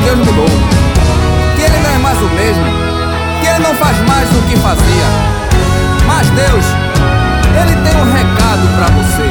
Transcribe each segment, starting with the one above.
Deus mudou, que Ele não é mais o mesmo, que Ele não faz mais o que fazia. Mas Deus, Ele tem um recado pra você.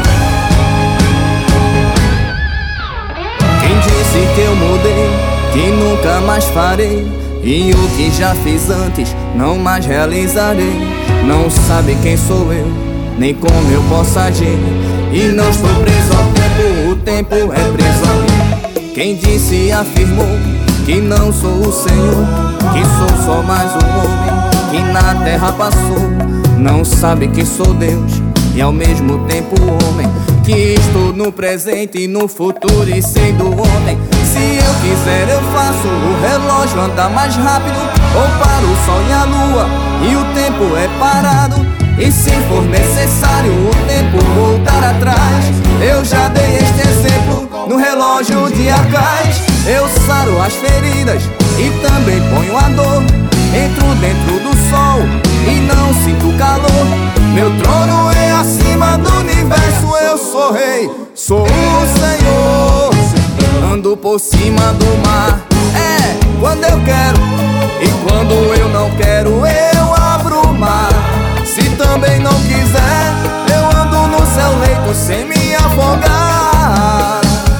Quem disse que eu mudei, que nunca mais farei, e o que já fiz antes não mais realizarei. Não sabe quem sou eu, nem como eu posso agir, e não estou preso ao tempo, o tempo é preso a mim. Quem disse e afirmou que não sou o Senhor, que sou só mais um homem que na terra passou. Não sabe que sou Deus e ao mesmo tempo homem, que estou no presente e no futuro e sendo homem. Se eu quiser eu faço o relógio andar mais rápido, ou paro o sol e a lua e o tempo é parado. E se for necessário o tempo voltar atrás, eu já dei este exemplo no relógio de Acais. Eu saro as feridas e também ponho a dor, entro dentro do sol e não sinto calor. Meu trono é acima do universo, eu sou rei, sou o Senhor. Ando por cima do mar, quando eu quero, e quando eu não quero eu abro o mar. Se também não quiser, eu ando no seu leito sem me afogar.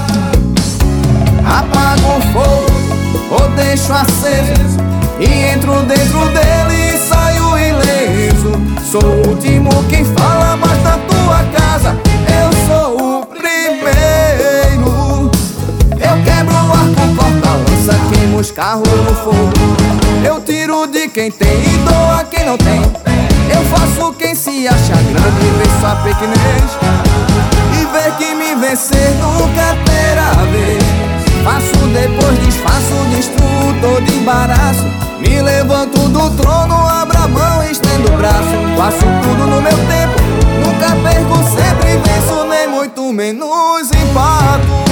Apago o fogo ou deixo aceso, e entro dentro dele e saio ileso. Sou o último quem fala, mas na tua casa eu sou o primeiro. Eu quebro o arco, corto a lança, queimo os carros no fogo. Eu tiro de quem tem e dou a quem não tem. Eu faço quem se acha grande e vê sua pequenez, e ver que me vencer nunca terá vez. Faço depois desfaço, destruo todo embaraço. Me levanto do trono, abro a mão e estendo o braço. Faço tudo no meu tempo, nunca perco, sempre venço, nem muito menos empato.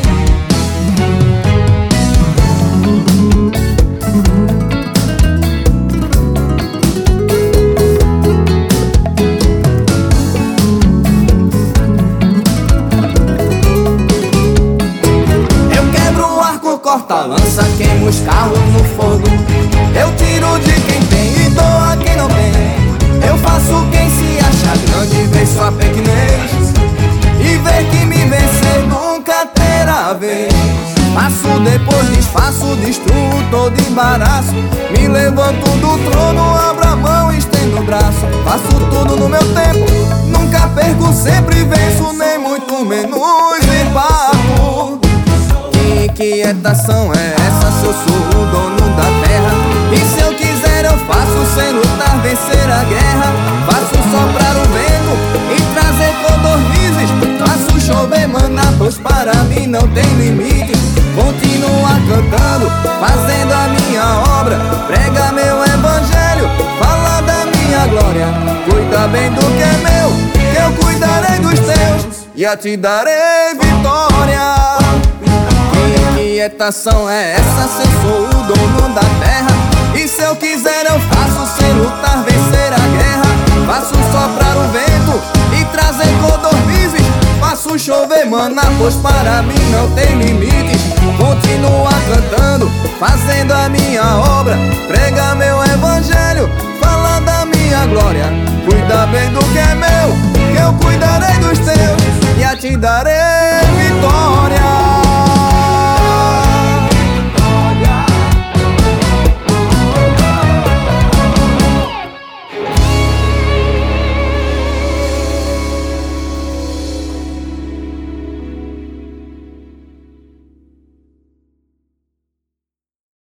Corta a lança, queimo os carros no fogo. Eu tiro de quem tem e dou a quem não tem. Eu faço quem se acha grande e vê sua pequenez, e ver que me vencer nunca terá vez. Faço depois desfaço, destruo todo embaraço. Me levanto do trono, abro a mão e estendo o braço. Faço tudo no meu tempo, nunca perco, sempre venço, nem muito menos empato. Que quietação é essa se eu sou o dono da terra? E se eu quiser eu faço sem lutar, vencer a guerra. Faço soprar o vento e trazer codornizes. Faço chover maná, pois para mim não tem limite. Continua cantando, fazendo a minha obra. Prega meu evangelho, fala da minha glória. Cuida bem do que é meu, que eu cuidarei dos teus e a te darei vitória. Que quietação é essa se eu sou o dono da terra? E se eu quiser eu faço sem lutar, vencer a guerra. Faço soprar o vento e trazer codornizes. Faço chover maná, pois para mim não tem limites. Continua cantando, fazendo a minha obra. Prega meu evangelho, fala da minha glória. Cuida bem do que é meu, que eu cuidarei dos teus e a te darei vitória.